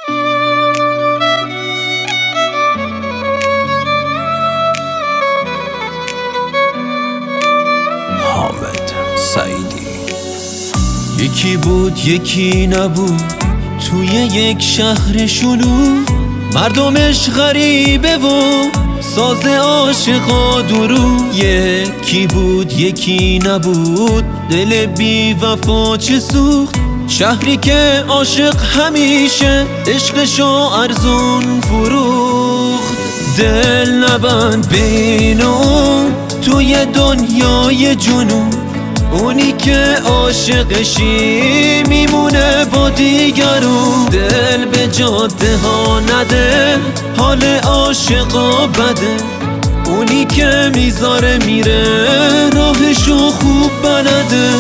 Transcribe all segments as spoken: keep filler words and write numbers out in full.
حامد سعیدی. یکی بود یکی نبود توی یک شهر شلوغ، مردمش غریبه و ساز عاشقا درو. یکی بود یکی نبود دل بی وفا چه سوخت، شهری که عاشق همیشه عشقشو ارزون فروخت. دل نبند بین اون توی دنیای جنون، اونی که عاشقشی میمونه با دیگرون. دل به جاده ها نده، حال عاشقا بده، اونی که میذاره میره راهشو خوب بلده.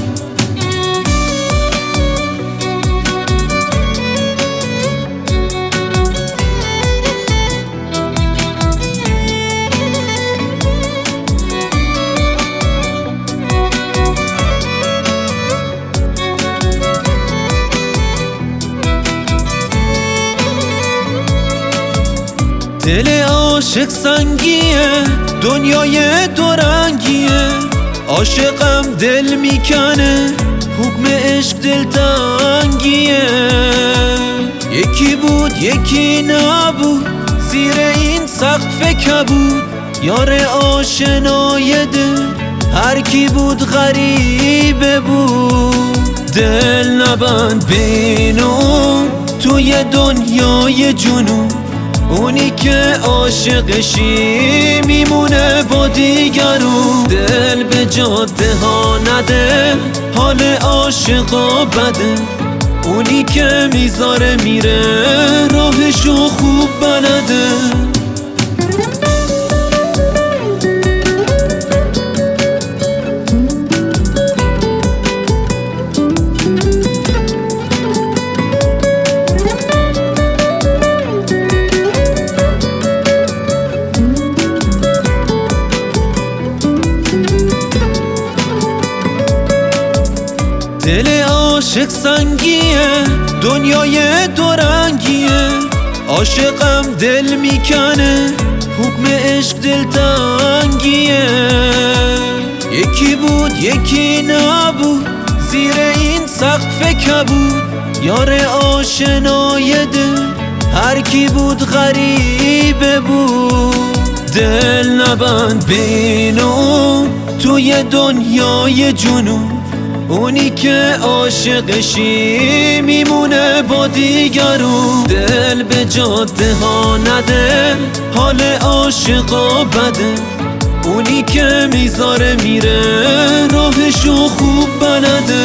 دل عاشق سنگیه، دنیای دورنگیه، عاشقم دل میکنه، حکم عشق دلتنگیه. یکی بود یکی نبود زیر این سقف کبود، یار آشنای دل هر کی بود غریبه بود. دل نبند بین اون توی دنیای جنون، اونی که عاشقشی میمونه با دیگرون. دل به جاده ها نده، حال عاشقا بده، اونی که میذاره میره راهشو خوب بلده. دل عاشق سنگیه، دنیای دورنگیه، عاشقم دل میکنه، حکم عشق دلتنگیه. یکی بود یکی نبود زیر این سقف کبود، یار آشنای دل هر کی بود غریبه بود. دل نبند بین اون توی دنیای جنون، اونی که عاشقشی میمونه با دیگرون. دل به جاده ها نده، حال عاشقا بده، اونی که میذاره میره راهشو خوب بلده.